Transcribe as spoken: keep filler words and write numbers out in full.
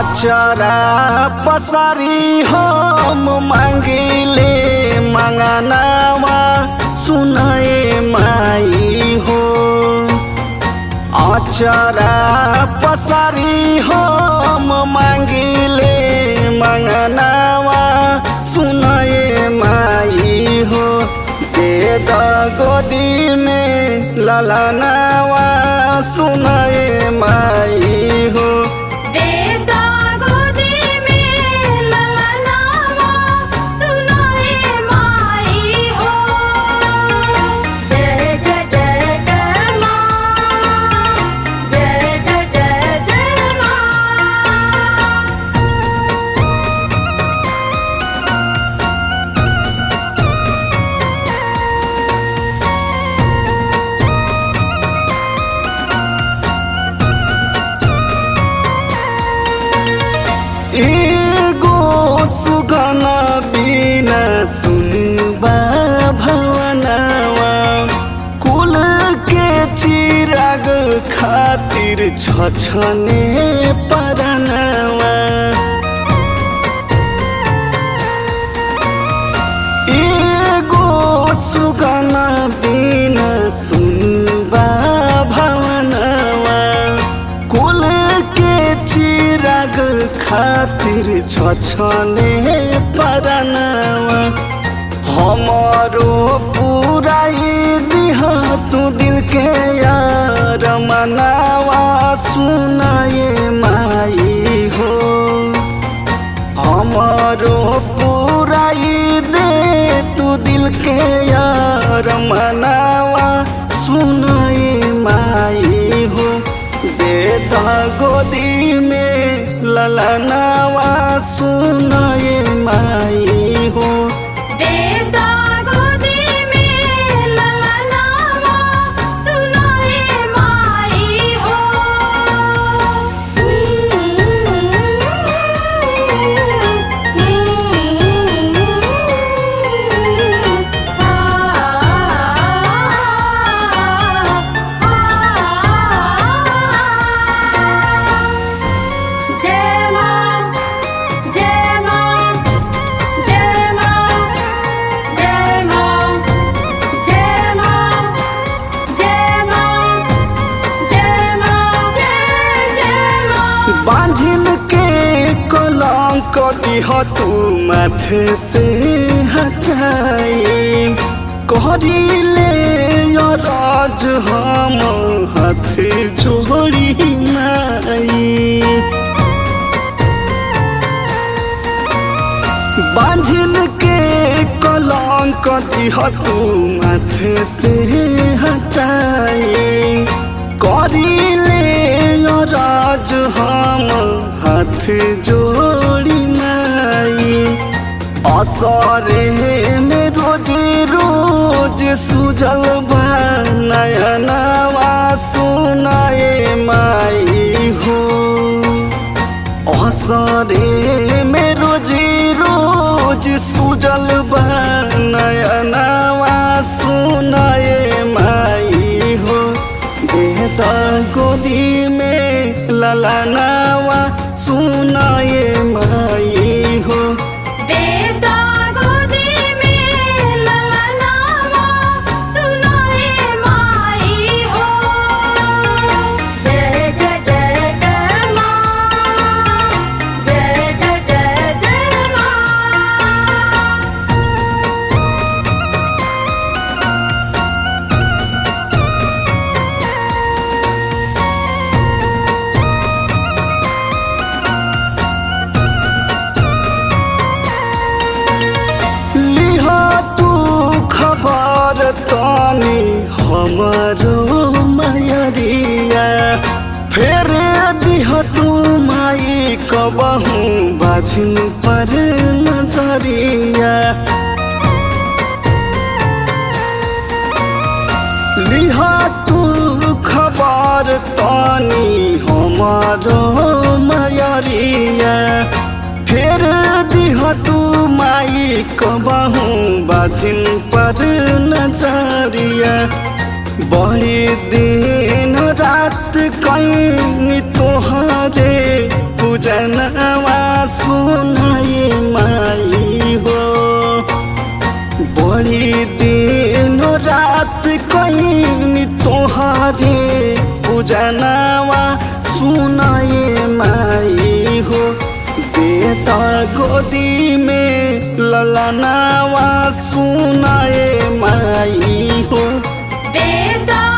अचरा पसारी हम मांगिले मंगनावा सुनाए माई हो। अचरा पसारी हम मांगिले मंगनावा सुनाए माई हो। दे द गोदी में ललनावा सुनाए माई हो। एगो सुगना बिना सुनबा भवनावा कुल के चिराग खातिर छछने परनावा। एगो सुगना बिना सुनबा भवनावा कुल के चिराग खातिर छछने परनावा। हमारो पुराई दिह तू दिल के यार मनावा सुनाए माई हो। हमारो पुराई दे तू दिल के यार मनावा सुनाए माई हो। दे द गोदी में ललनावा सुनाए माई हो। दे द गोदी में ललनावा सुनाए माई हो। बांझिल के कलंक दिह तू माथे से हटाई कहरिले राज हम हाथ जोड़ी माई। बांझिल के कलंक दिह तू माथे से हटाई कहरिले राज हम हाथ जोड़ी माई। असरे में रोज रोज सुजल बा नयनवा सुनाए माई हो। असरे में रोज रोज सुजल बा नयनवा सुनाए माई हो। दे द गोदी में ललनावा सुनाए माई हो। दे द गोदी में ललनावा सुनाए माई हो। जय जय जय जय माँ, जय जय जय जय माँ। तानी हमारो मयरिया फेर दिह तू माई कबहू बाझिन पर नजरिया। लिहा तू खबर तानी हमारो मयरिया फेर दिह तू माई कबहू बाझिन पर नजरिया। बड़ी दिन रात कहीं तोहरे पूजनवा सुनाए माई हो। बड़ी दिन रात कहीं तोहारे पूजनवा सुनाए माई हो। बेटा गोदी में ललनावा सुनाए माई हो। देता